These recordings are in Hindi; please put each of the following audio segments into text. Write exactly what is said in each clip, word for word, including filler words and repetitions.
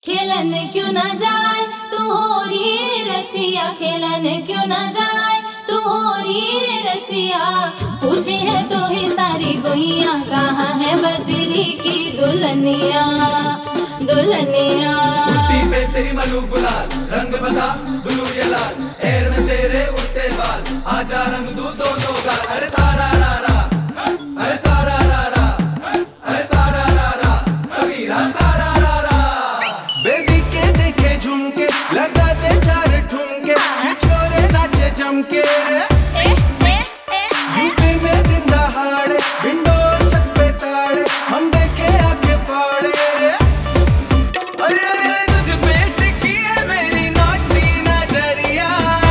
खेलन क्यों ना जाए तू हो री रसिया, खेलन क्यों ना जाए तू हो री रसिया। पूछे है तो ही सारी गोइया, कहाँ है बदरी की दुल्हनिया दुल्हनिया। कुर्ती पे तेरी मलू गुलाल, रंग बता ब्लू या लाल, हेयर में तेरे उड़ते बाल, आजा रंग दू दोनों का। अरे सारा रा रा, अरे सारा रा रा, अरे सारा रा रा, कबीरा सारा रा रा। बेबी के देखे झुमके, लगा दे चार ठुमके, छिछोरे नाचे जमके। यूपी में दिन दहाड़े, विंडो छत पे ताड़े, हम देखे आके फाड़े। अरे अरे तुझ पे टिकी है मेरी नौटी नजरिया,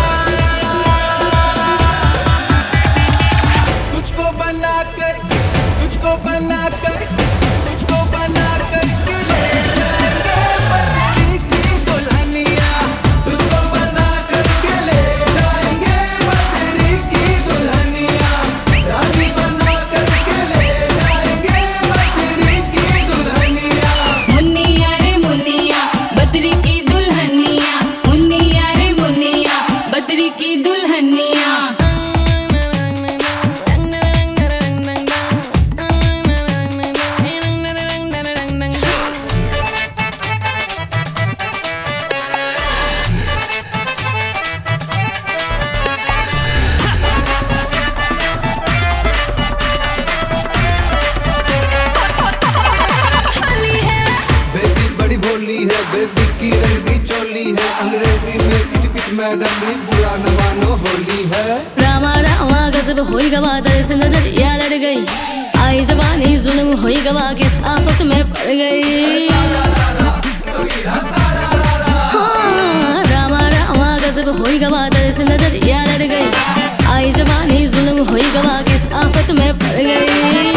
तुझको बना कर तुझको बना कर तुझको बना कर ले जाएंगे बदरी की दुल्हनिया, तुझको बना कर ले जाएंगे बदरी की दुल्हनिया, रानी बना कर ले जाएंगे बदरी की दुल्हनिया। मुन्निया रे मुन्निया बदरी की दुल्हनिया, मुन्निया रे मुन्निया बदरी की दुल्हनिया। बेबी बड़ी भोली है, बेबी की रंग दी चोली है, अंग्रेजी में पिट मैडम भी बुरा न मानो होली है। रामा रामा गजब होई गवा, दर से नजरिया लड़ गई, आई जवानी जुल्म होई गवा, किस आफत में पड़ गई। हाँ, रामा रामा गजब होई गवा, दर से नजरिया लड़ गई, आई जवानी जुल्म होई गवा, किस आफत में पड़ गई।